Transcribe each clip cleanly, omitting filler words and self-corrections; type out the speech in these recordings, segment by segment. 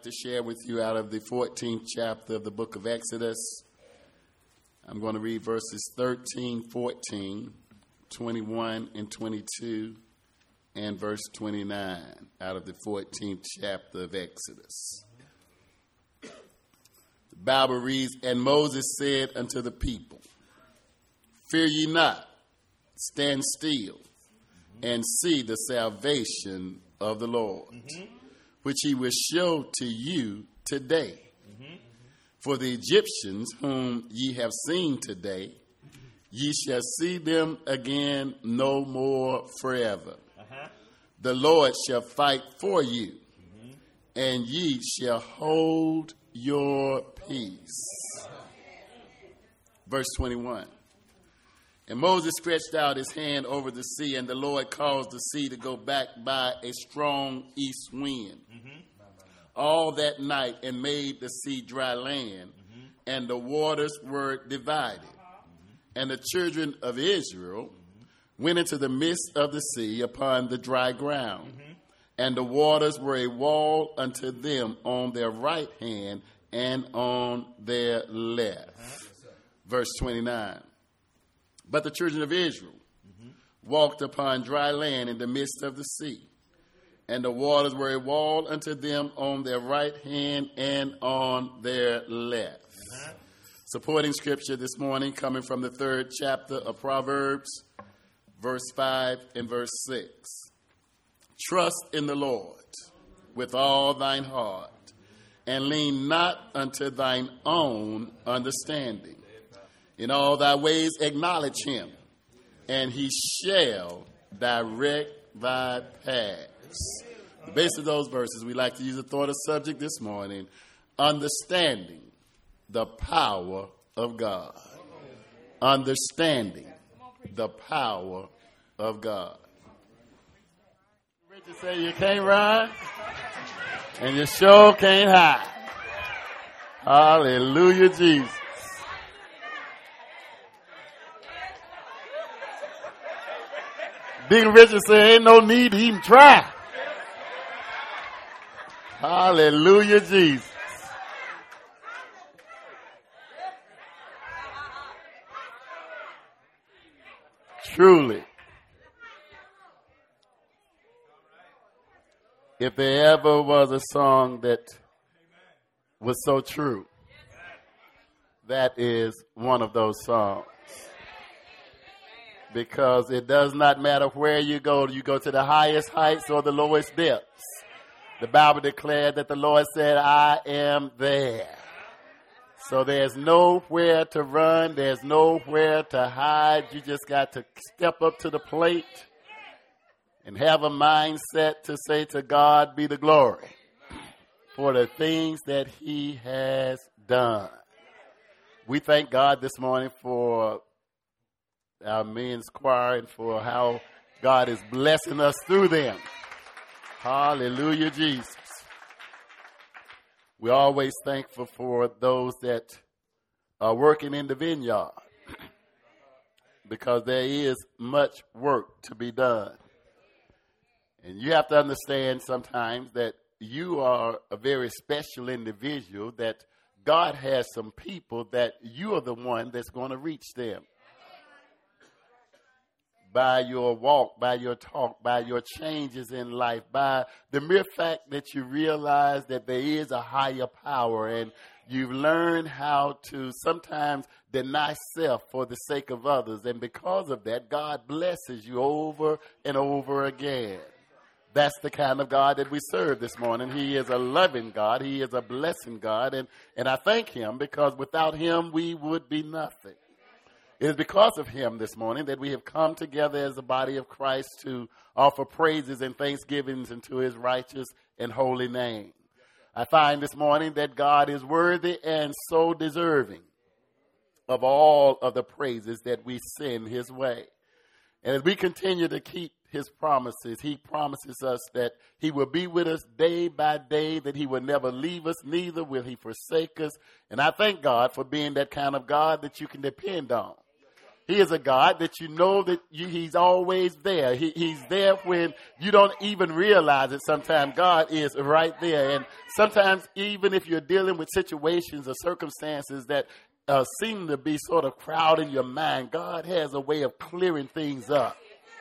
to share with you out of the 14th chapter of the book of Exodus. I'm going to read verses 13, 14, 21, and 22, and verse 29 out of the 14th chapter of Exodus. The Bible reads, "And Moses said unto the people, Fear ye not, stand still, and see the salvation of the Lord, which he will show to you today. For the Egyptians whom ye have seen today, ye shall see them again no more forever. The Lord shall fight for you, and ye shall hold your peace." Verse 21. "And Moses stretched out his hand over the sea, and the Lord caused the sea to go back by a strong east wind all that night, and made the sea dry land, and the waters were divided. And the children of Israel went into the midst of the sea upon the dry ground, and the waters were a wall unto them on their right hand and on their left." Verse 29. "But the children of Israel walked upon dry land in the midst of the sea, and the waters were a wall unto them on their right hand and on their left." Supporting scripture this morning coming from the 3rd chapter of Proverbs, verse 5 and verse 6. "Trust in the Lord with all thine heart, and lean not unto thine own understanding. In all thy ways acknowledge him, and he shall direct thy paths." The base of those verses, we like to use a thought of subject this morning: understanding the power of God. Understanding the power of God. Richard say you can't run, and you sure can't hide. Hallelujah, Jesus. Deacon Richard said, ain't no need to even try. Hallelujah, Jesus. Truly, if there ever was a song that was so true, that is one of those songs. Because it does not matter where you go to the highest heights or the lowest depths. The Bible declared that the Lord said, "I am there." So there's nowhere to run. There's nowhere to hide. You just got to step up to the plate and have a mindset to say, to God be the glory for the things that he has done. We thank God this morning for our men's choir and for how God is blessing us through them. Hallelujah, Jesus. We're always thankful for those that are working in the vineyard, because there is much work to be done. And you have to understand sometimes that you are a very special individual, that God has some people that you are the one that's going to reach them. By your walk, by your talk, by your changes in life, by the mere fact that you realize that there is a higher power, and you've learned how to sometimes deny self for the sake of others. And because of that, God blesses you over and over again. That's the kind of God that we serve this morning. He is a loving God. He is a blessing God. And I thank him, because without him, we would be nothing. It is because of him this morning that we have come together as the body of Christ to offer praises and thanksgivings unto his righteous and holy name. I find this morning that God is worthy and so deserving of all of the praises that we send his way. And as we continue to keep his promises, he promises us that he will be with us day by day, that he will never leave us, neither will he forsake us. And I thank God for being that kind of God that you can depend on. He is a God that you know that he's always there. He's there when you don't even realize it. Sometimes God is right there. And sometimes even if you're dealing with situations or circumstances that seem to be sort of crowding your mind, God has a way of clearing things up.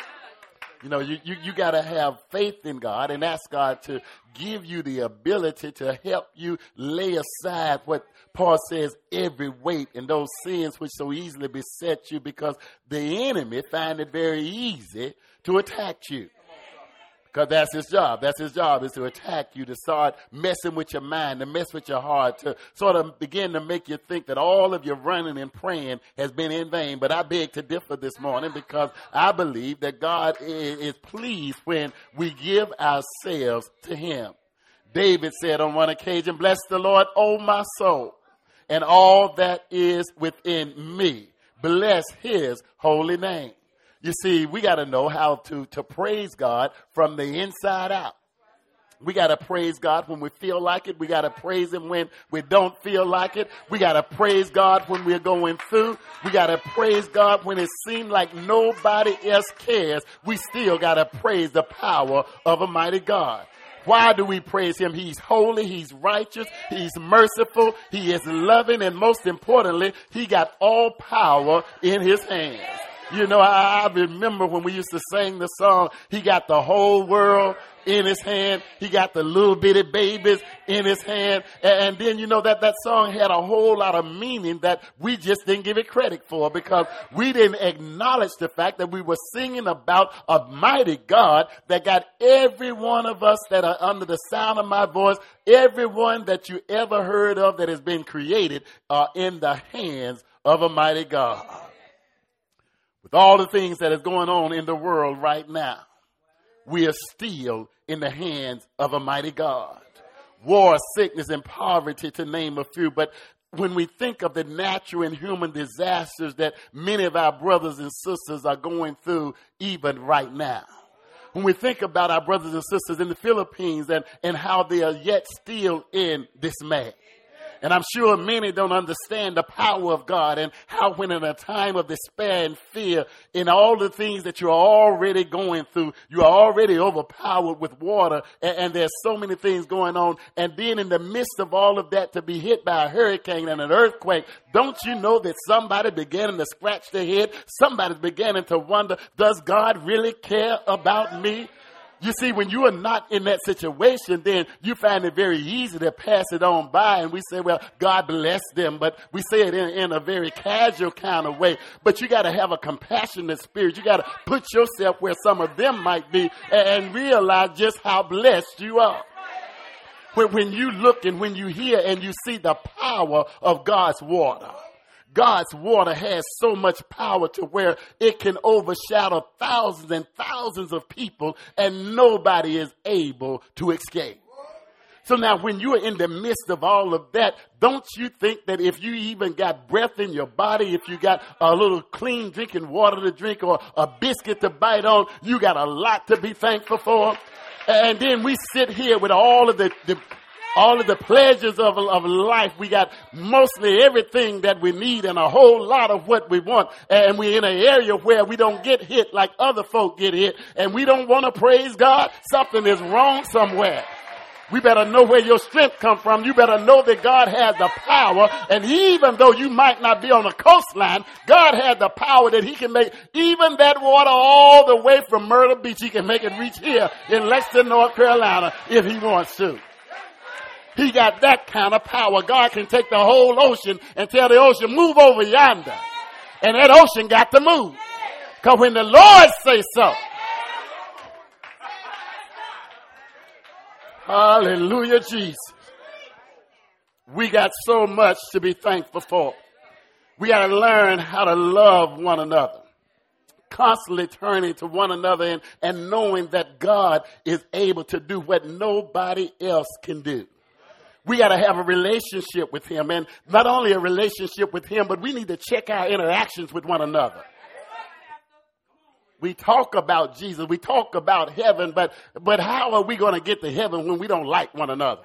You know, you got to have faith in God and ask God to give you the ability to help you lay aside what Paul says, every weight and those sins which so easily beset you, because the enemy find it very easy to attack you. Because that's his job. That's his job, is to attack you, to start messing with your mind, to mess with your heart, to sort of begin to make you think that all of your running and praying has been in vain. But I beg to differ this morning, because I believe that God is pleased when we give ourselves to him. David said on one occasion, "Bless the Lord, O my soul, and all that is within me. Bless his holy name." You see, we got to know how to praise God from the inside out. We got to praise God when we feel like it. We got to praise him when we don't feel like it. We got to praise God when we're going through. We got to praise God when it seems like nobody else cares. We still got to praise the power of a mighty God. Why do we praise him? He's holy, he's righteous, he's merciful, he is loving, and most importantly, he got all power in his hands. You know, I remember when we used to sing the song, he got the whole world in his hand. He got the little bitty babies in his hand. And then, you know, that song had a whole lot of meaning that we just didn't give it credit for, because we didn't acknowledge the fact that we were singing about a mighty God that got every one of us that are under the sound of my voice, everyone that you ever heard of that has been created, are in the hands of a mighty God. With all the things that is going on in the world right now, we are still in the hands of a mighty God. War, sickness, and poverty, to name a few. But when we think of the natural and human disasters that many of our brothers and sisters are going through even right now, when we think about our brothers and sisters in the Philippines and how they are yet still in dismay. And I'm sure many don't understand the power of God, and how when in a time of despair and fear, in all the things that you're already going through, you are already overpowered with water, and there's so many things going on. And then in the midst of all of that, to be hit by a hurricane and an earthquake, don't you know that somebody beginning to scratch their head? Somebody's beginning to wonder, does God really care about me? You see, when you are not in that situation, then you find it very easy to pass it on by. And we say, well, God bless them. But we say it in a very casual kind of way. But you got to have a compassionate spirit. You got to put yourself where some of them might be and realize just how blessed you are. When you look and when you hear and you see the power of God's water. God's water has so much power to where it can overshadow thousands and thousands of people, and nobody is able to escape. So now when you are in the midst of all of that, don't you think that if you even got breath in your body, if you got a little clean drinking water to drink or a biscuit to bite on, you got a lot to be thankful for? And then we sit here with all of the pleasures of life. We got mostly everything that we need and a whole lot of what we want. And we're in an area where we don't get hit like other folk get hit. And we don't want to praise God. Something is wrong somewhere. We better know where your strength comes from. You better know that God has the power. And even though you might not be on the coastline, God has the power that he can make even that water all the way from Myrtle Beach. He can make it reach here in Lexington, North Carolina, if he wants to. He got that kind of power. God can take the whole ocean and tell the ocean, move over yonder. And that ocean got to move. Because when the Lord says so. Hallelujah, Jesus. We got so much to be thankful for. We got to learn how to love one another. Constantly turning to one another and knowing that God is able to do what nobody else can do. We got to have a relationship with him, and not only a relationship with him, but we need to check our interactions with one another. We talk about Jesus, we talk about heaven, but how are we going to get to heaven when we don't like one another?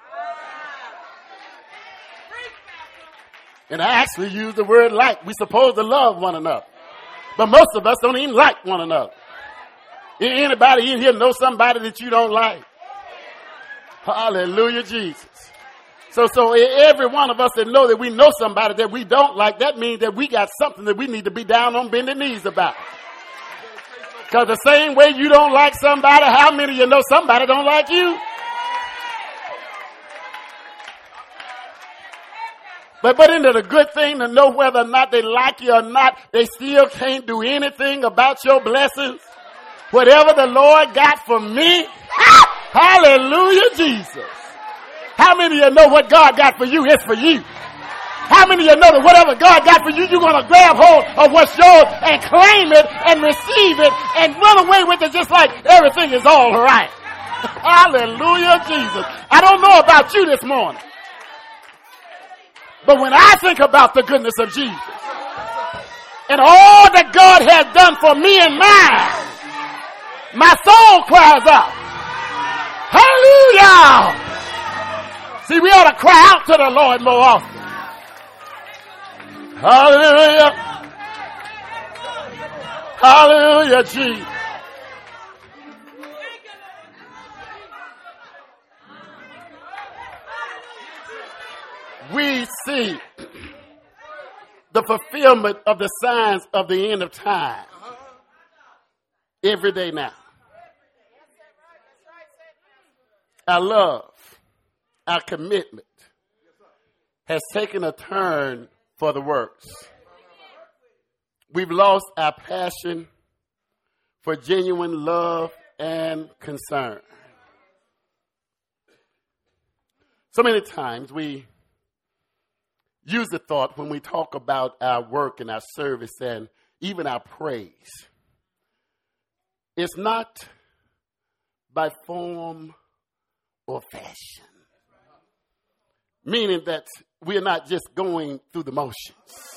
And I actually use the word like. We're supposed to love one another. But most of us don't even like one another. Anybody in here know somebody that you don't like? Hallelujah, Jesus. So every one of us that know that we know somebody that we don't like, that means that we got something that we need to be down on bending knees about. Because the same way you don't like somebody, how many of you know somebody don't like you? But isn't it a good thing to know whether or not they like you or not, they still can't do anything about your blessings? Whatever the Lord got for me, hallelujah, Jesus. How many of you know what God got for you is for you? How many of you know that whatever God got for you, you're going to grab hold of what's yours and claim it and receive it and run away with it just like everything is all right. Hallelujah, Jesus. I don't know about you this morning, but when I think about the goodness of Jesus and all that God has done for me and mine, my soul cries out, hallelujah. See, we ought to cry out to the Lord more often. Hallelujah. Hallelujah, Jesus. We see the fulfillment of the signs of the end of time every day now. Our love, our commitment has taken a turn for the worse. We've lost our passion for genuine love and concern. So many times we use the thought when we talk about our work and our service and even our praise. It's not by form or fashion. Meaning that we are not just going through the motions.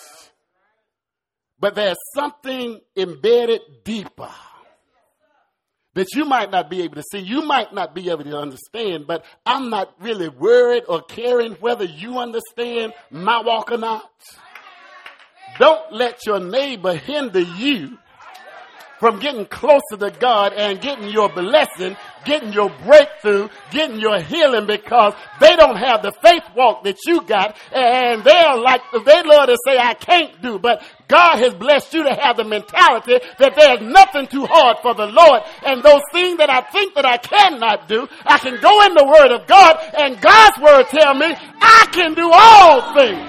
But there's something embedded deeper that you might not be able to see. You might not be able to understand, but I'm not really worried or caring whether you understand my walk or not. Don't let your neighbor hinder you from getting closer to God and getting your blessing, getting your breakthrough, getting your healing, because they don't have the faith walk that you got, and they love to say, I can't do, but God has blessed you to have the mentality that there's nothing too hard for the Lord, and those things that I think that I cannot do, I can go in the Word of God, and God's Word tell me I can do all things.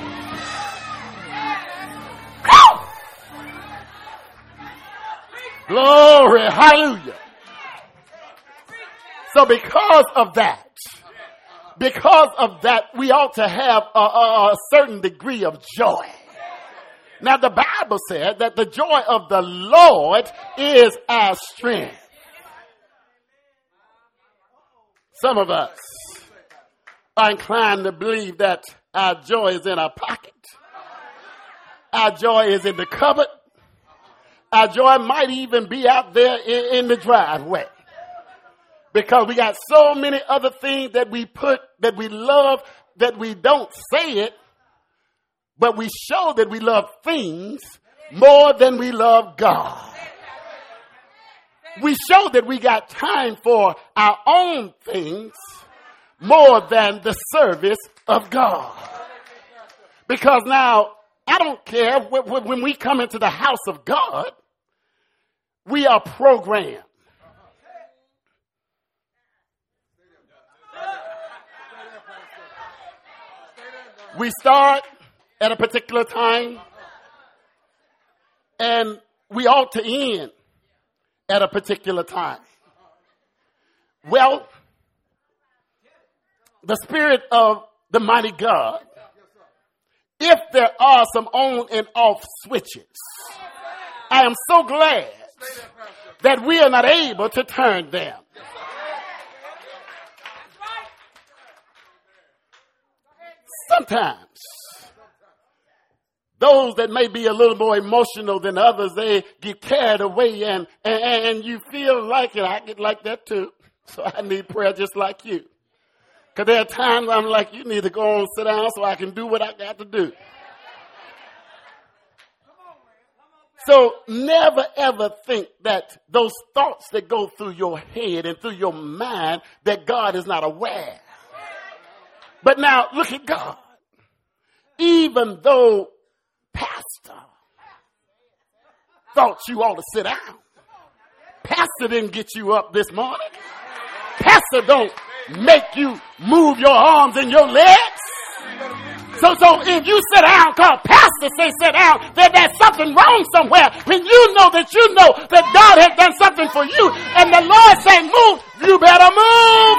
Glory, hallelujah. So because of that, we ought to have a certain degree of joy. Now the Bible said that the joy of the Lord is our strength. Some of us are inclined to believe that our joy is in our pocket. Our joy is in the cupboard. Our joy might even be out there in the driveway. Because we got so many other things that we love, that we don't say it, but we show that we love things more than we love God. We show that we got time for our own things more than the service of God. Because now, I don't care when we come into the house of God, we are programmed. We start at a particular time, and we ought to end at a particular time. Well, the Spirit of the mighty God, if there are some on and off switches, I am so glad that we are not able to turn them. Sometimes, those that may be a little more emotional than others, they get carried away and you feel like it. I get like that too. So I need prayer just like you. Because there are times I'm like, you need to go on and sit down so I can do what I got to do. So never ever think that those thoughts that go through your head and through your mind that God is not aware. But now look at God. Even though pastor thought you ought to sit down, pastor didn't get you up this morning. Pastor don't make you move your arms and your legs. So if you sit down, cause pastor say sit down, then there's something wrong somewhere. When you know that God has done something for you, and the Lord say move, you better move.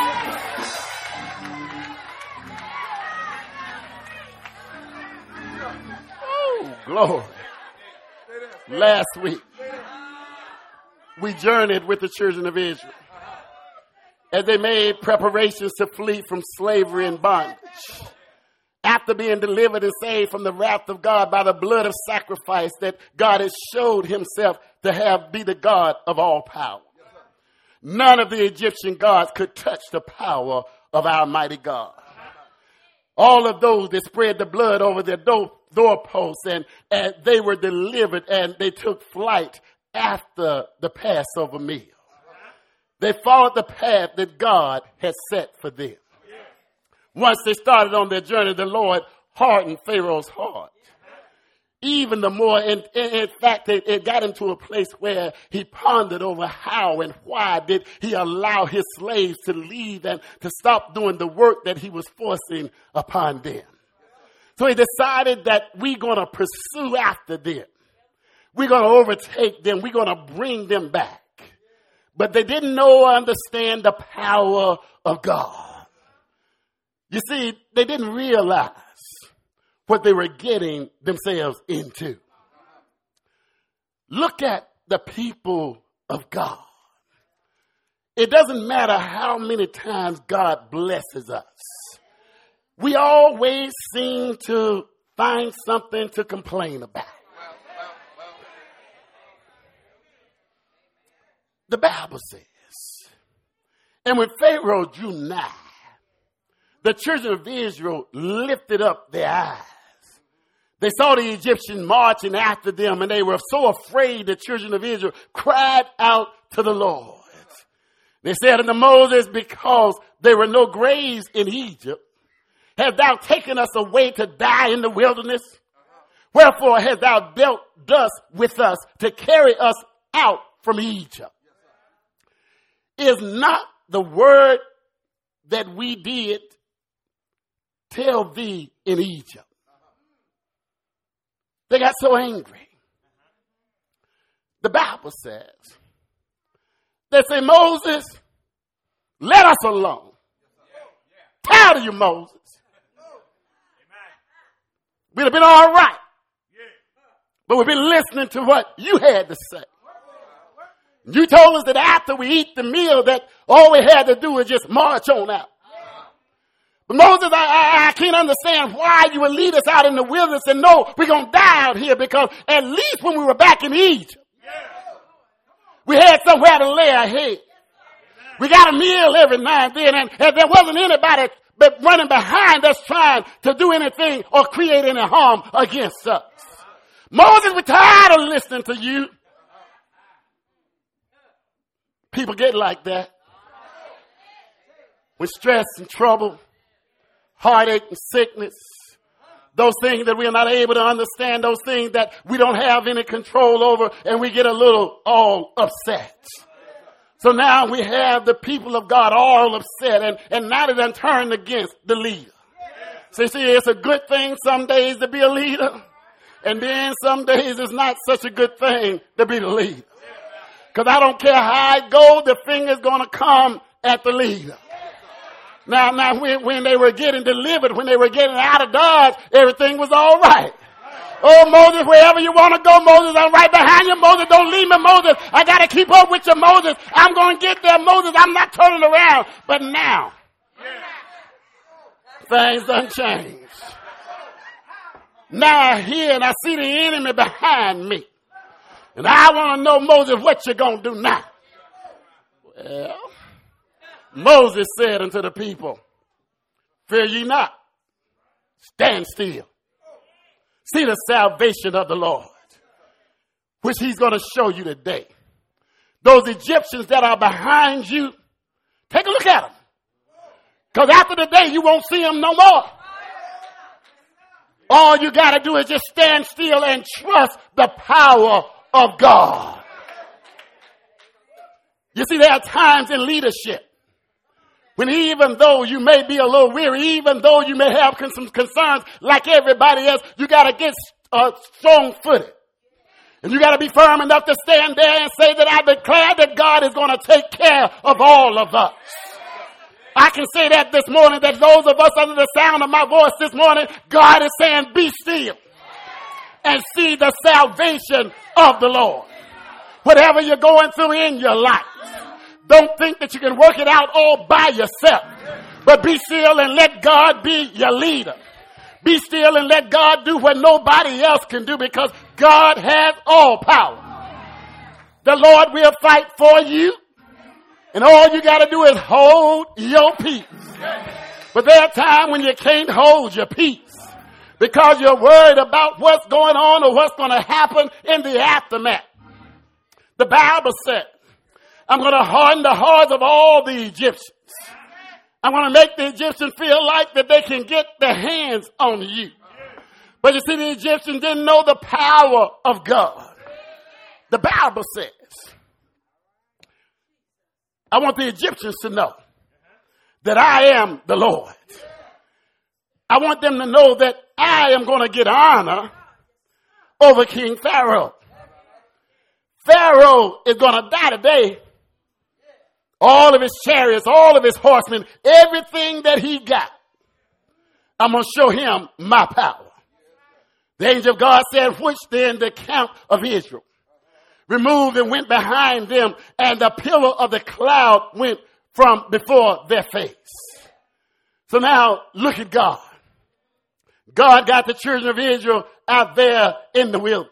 Oh, glory. Last week, we journeyed with the children of Israel as they made preparations to flee from slavery and bondage. After being delivered and saved from the wrath of God by the blood of sacrifice that God has showed himself to be the God of all power. None of the Egyptian gods could touch the power of our mighty God. All of those that spread the blood over their doorposts and they were delivered and they took flight after the Passover meal. They followed the path that God had set for them. Once they started on their journey, the Lord hardened Pharaoh's heart. Even the more, in fact, it got him to a place where he pondered over how and why did he allow his slaves to leave and to stop doing the work that he was forcing upon them. So he decided that we're going to pursue after them. We're going to overtake them. We're going to bring them back. But they didn't know or understand the power of God. You see, they didn't realize what they were getting themselves into. Look at the people of God. It doesn't matter how many times God blesses us. We always seem to find something to complain about. The Bible says, and when Pharaoh drew nigh, the children of Israel lifted up their eyes. They saw the Egyptians marching after them, and they were so afraid, the children of Israel cried out to the Lord. They said unto Moses, because there were no graves in Egypt, hast thou taken us away to die in the wilderness? Wherefore hast thou dealt thus with us to carry us out from Egypt? Is not the word that we did tell thee in Egypt? They got so angry. The Bible says, they say, Moses, let us alone. Tired of you, Moses. We'd have been all right. But we've been listening to what you had to say. You told us that after we eat the meal that all we had to do was just march on out. But Moses, I can't understand why you would lead us out in the wilderness and know we're going to die out here, because at least when we were back in Egypt, we had somewhere to lay our head. We got a meal every now and then, and there wasn't anybody but running behind us trying to do anything or create any harm against us. Moses, we're tired of listening to you. People get like that. With stress and trouble, heartache and sickness, those things that we are not able to understand, those things that we don't have any control over, and we get a little all upset. So now we have the people of God all upset, and now they done turned against the leader. So see, it's a good thing some days to be a leader, and then some days it's not such a good thing to be the leader. Because I don't care how it goes, the finger's going to come at the leader. Now, when they were getting delivered, when they were getting out of Dodge, everything was all right. Oh, Moses, wherever you want to go, Moses, I'm right behind you. Moses, don't leave me, Moses. I got to keep up with you, Moses. I'm going to get there, Moses. I'm not turning around. But now, things done changed. Now I hear and I see the enemy behind me. And I want to know, Moses, what you going to do now? Well, Moses said unto the people, fear ye not, stand still. See the salvation of the Lord, which he's going to show you today. Those Egyptians that are behind you, take a look at them. Because after the day, you won't see them no more. All you got to do is just stand still and trust the power of God. You see, there are times in leadership when even though you may be a little weary, even though you may have some concerns like everybody else, you got to get strong-footed. And you got to be firm enough to stand there and say that I declare that God is going to take care of all of us. I can say that this morning, that those of us under the sound of my voice this morning, God is saying, be still and see the salvation of the Lord. Whatever you're going through in your life, don't think that you can work it out all by yourself, but be still and let God be your leader. Be still and let God do what nobody else can do, because God has all power. The Lord will fight for you, and all you got to do is hold your peace. But there are times when you can't hold your peace because you're worried about what's going on or what's going to happen in the aftermath. The Bible said, I'm going to harden the hearts of all the Egyptians. I'm going to make the Egyptians feel like that they can get their hands on you. But you see, the Egyptians didn't know the power of God. The Bible says, I want the Egyptians to know that I am the Lord. I want them to know that I am going to get honor over King Pharaoh. Pharaoh is going to die today. All of his chariots, all of his horsemen, everything that he got, I'm going to show him my power. The angel of God said, which then the camp of Israel removed and went behind them, and the pillar of the cloud went from before their face. So now look at God. God got the children of Israel out there in the wilderness.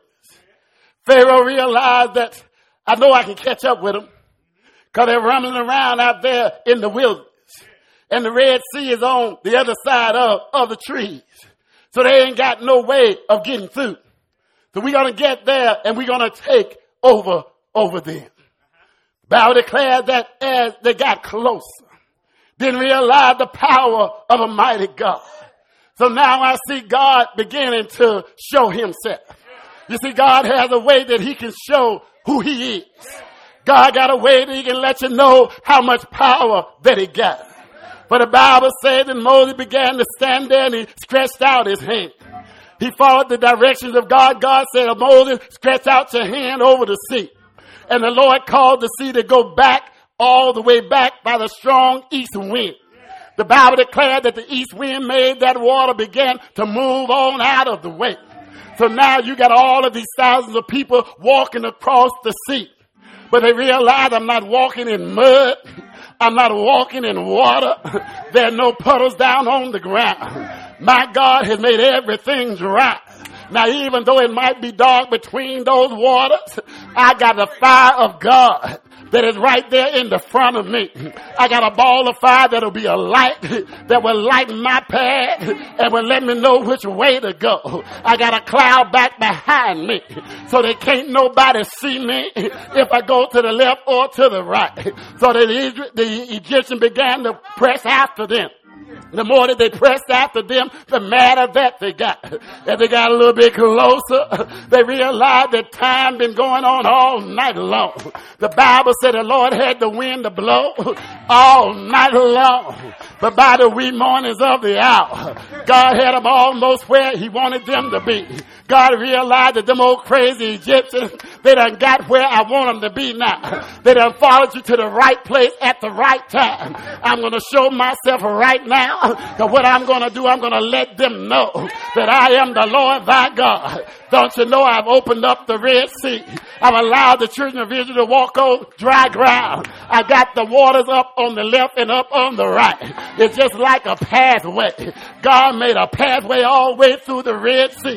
Pharaoh realized that I know I can catch up with them, because they're rumbling around out there in the wilderness. And the Red Sea is on the other side of the trees. So they ain't got no way of getting through. So we're going to get there and we're going to take over them. The Bible declares that as they got closer, didn't realize the power of a mighty God. So now I see God beginning to show himself. You see, God has a way that he can show who he is. God got a way that he can let you know how much power that he got. But the Bible says that Moses began to stand there and he stretched out his hand. He followed the directions of God. God said, Moses, stretch out your hand over the sea. And the Lord called the sea to go back, all the way back by the strong east wind. The Bible declared that the east wind made that water begin to move on out of the way. So now you got all of these thousands of people walking across the sea. But they realize I'm not walking in mud. I'm not walking in water. There are no puddles down on the ground. My God has made everything dry. Now, even though it might be dark between those waters, I got the fire of God that is right there in the front of me. I got a ball of fire that'll be a light that will lighten my path and will let me know which way to go. I got a cloud back behind me so they can't nobody see me if I go to the left or to the right. So the Egyptians began to press after them. The more that they pressed after them, the madder that they got. As they got a little bit closer, they realized that time been going on all night long. The Bible said the Lord had the wind to blow all night long. But by the wee mornings of the hour, God had them almost where he wanted them to be. God realized that them old crazy Egyptians, they done got where I want them to be now. They done followed you to the right place at the right time. I'm going to show myself right now. Because what I'm going to do, I'm going to let them know that I am the Lord thy God. Don't you know I've opened up the Red Sea? I've allowed the children of Israel to walk on dry ground. I got the waters up on the left and up on the right. It's just like a pathway. God made a pathway all the way through the Red Sea.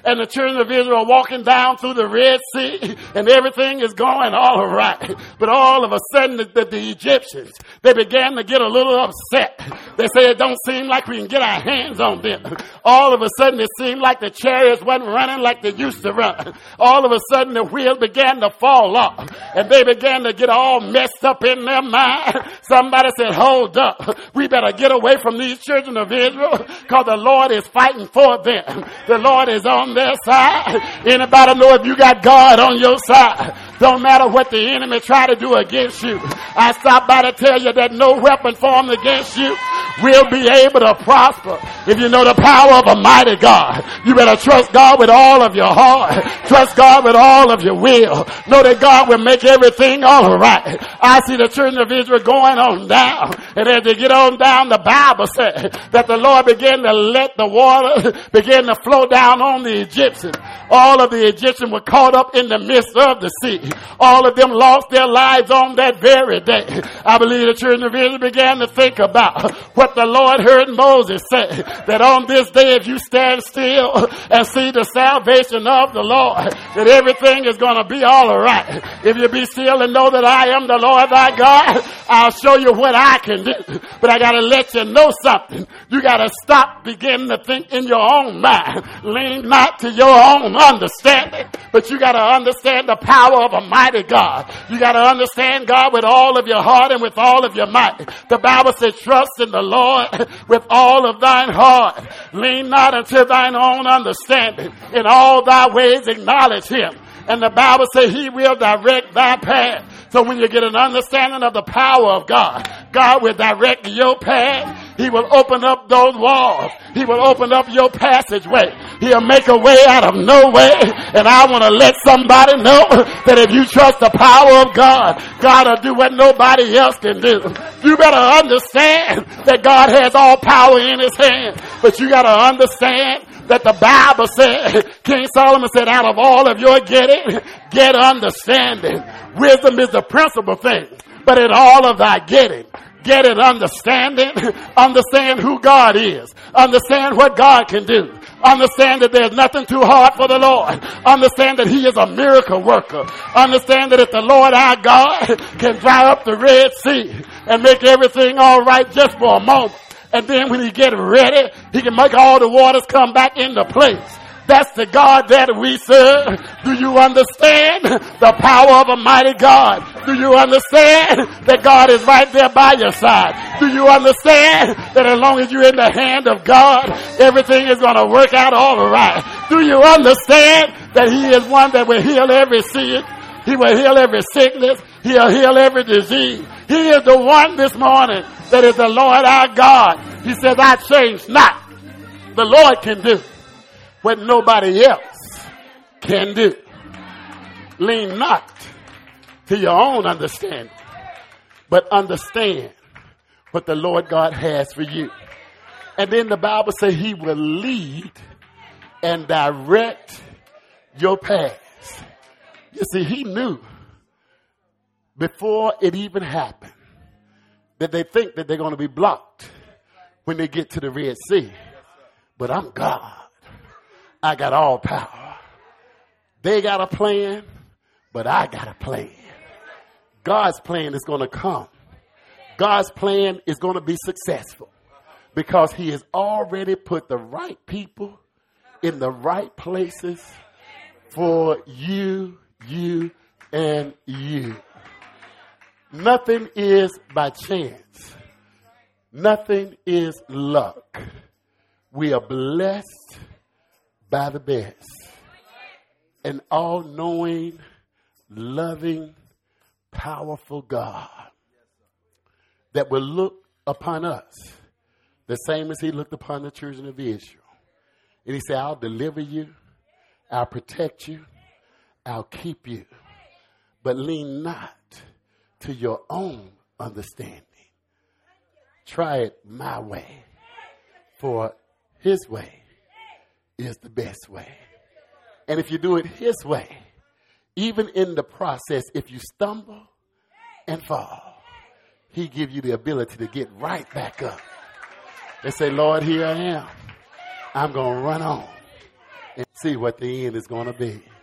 and the children of Israel are walking down through the Red Sea, and everything is going all right. But all of a sudden, the Egyptians, they began to get a little upset. They say it don't seem like we can get our hands on them. All of a sudden, it seemed like the chariots wasn't running like they used to run. All of a sudden, the wheels began to fall off, and they began to get all messed up in their mind. Somebody said, hold up. We better get away from these children of Israel, because the Lord is fighting for them. The Lord is on their side. Anybody know if you got God on your side? Don't matter what the enemy try to do against you. I stop by to tell you that no weapon formed against you will be able to prosper. If you know the power of a mighty God, you better trust God with all of your heart. Trust God with all of your will. Know that God will make everything all right. I see the children of Israel going on down. And as they get on down, the Bible says that the Lord began to let the water begin to flow down on the Egyptians. All of the Egyptians were caught up in the midst of the sea. All of them lost their lives on that very day. I believe the children of Israel began to think about what the Lord heard Moses say, that on this day, if you stand still and see the salvation of the Lord, that everything is going to be all right. If you be still and know that I am the Lord thy God, I'll show you what I can do. But I got to let you know something. You got to stop beginning to think in your own mind. Lean not to your own understanding, but you got to understand the power of a mighty God. You got to understand God with all of your heart and with all of your might. The Bible says, trust in the Lord with all of thine heart. Lean not unto thine own understanding. In all thy ways acknowledge him. And the Bible says he will direct thy path. So when you get an understanding of the power of God, God will direct your path. He will open up those walls. He will open up your passageway. He'll make a way out of no way. And I want to let somebody know that if you trust the power of God, God will do what nobody else can do. You better understand that God has all power in his hand. But you got to understand that the Bible said, King Solomon said, out of all of your getting, get understanding. Wisdom is the principal thing, but in all of thy getting, get an understanding. Understand who God is. Understand what God can do. Understand that there's nothing too hard for the Lord. Understand that he is a miracle worker. Understand that if the Lord our God can dry up the Red Sea and make everything all right just for a moment, and then when he gets ready, he can make all the waters come back into place. That's the God that we serve. Do you understand the power of a mighty God? Do you understand that God is right there by your side? Do you understand that as long as you're in the hand of God, everything is going to work out all right? Do you understand that he is one that will heal every sin? He will heal every sickness. He'll heal every disease. He is the one this morning that is the Lord our God. He says, I change not. The Lord can do what nobody else can do. Lean not to your own understanding, but understand what the Lord God has for you. And then the Bible says he will lead and direct your paths. You see, he knew before it even happened that they think that they're going to be blocked when they get to the Red Sea. But I'm God. I got all power. They got a plan, but I got a plan. God's plan is going to come. God's plan is going to be successful because he has already put the right people in the right places for you, and you. Nothing is by chance. Nothing is luck. We are blessed by the best. An all-knowing, loving, powerful God that will look upon us the same as he looked upon the children of Israel. And he said, I'll deliver you. I'll protect you. I'll keep you. But lean not to your own understanding. Try it my way. For his way is the best way. And if you do it his way, even in the process, if you stumble and fall, he give you the ability to get right back up. And say, Lord, here I am. I'm going to run on. see what the end is going to be.